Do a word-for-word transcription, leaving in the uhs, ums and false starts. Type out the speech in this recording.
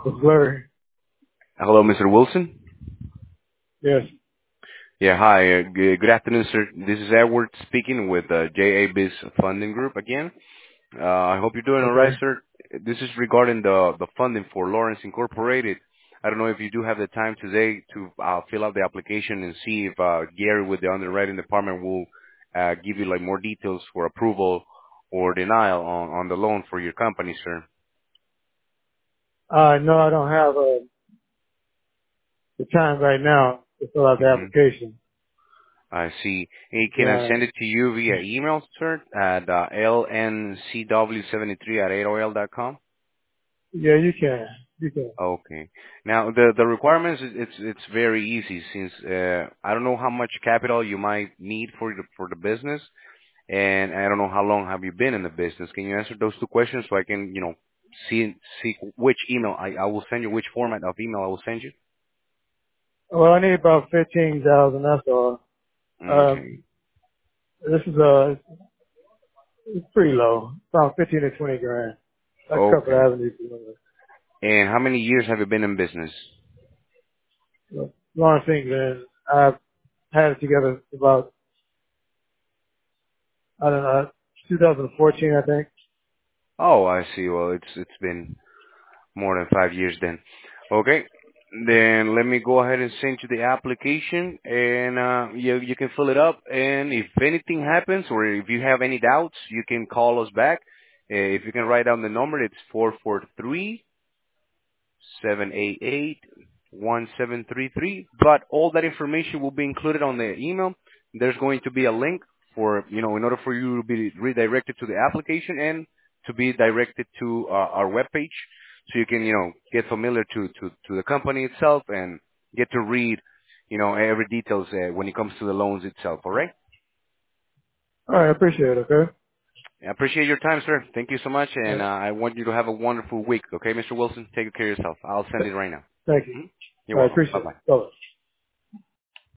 It's blurry. Hello, Mister Wilson. Yes. Yeah, hi. Uh, g- good afternoon, sir. This is Edward speaking with uh, J A Biz Funding Group again. Uh, I hope you're doing all right, Okay. sir. This is regarding the the funding for Lawrence Incorporated. I don't know if you do have the time today to uh, fill out the application and see if uh, Gary with the underwriting department will uh, give you like more details for approval or denial on on the loan for your company, sir. Uh, no, I don't have uh, the time right now to fill out the Mm-hmm. application. I see. Hey, can I Yeah. send it to you via email, sir, at uh, l n c w seventy three at A O L dot com? Yeah, you can. You can. Okay. Now, the the requirements, it- it's it's very easy since uh, I don't know how much capital you might need for the for the business, and I don't know how long have you been in the business. Can you answer those two questions so I can, you know, see see which email I I will send you, which format of email I will send you? Well, I need about fifteen thousand. That's all. Okay. Um, this is uh, it's pretty low. About fifteen to twenty grand. A couple of Okay. avenues. And how many years have you been in business? Long thing, man. I've had it together about I don't know, twenty fourteen, I think. Oh, I see. Well, it's it's been more than five years then. Okay. Then let me go ahead and send you the application, and uh, you you can fill it up. And if anything happens, or if you have any doubts, you can call us back. Uh, if you can write down the number, it's four four three seven eight eight one seven three three. But all that information will be included on the email. There's going to be a link for, you know, in order for you to be redirected to the application and to be directed to uh, our webpage, so you can, you know, get familiar to, to, to the company itself and get to read, you know, every details uh, when it comes to the loans itself. All right. All right, I appreciate it. Okay. I appreciate your time, sir. Thank you so much, All and uh, right. I want you to have a wonderful week. Okay, Mister Wilson, take care of yourself. I'll send it right now. Thank you. Mhm. You're All right, welcome. Bye appreciate bye. it. Bye.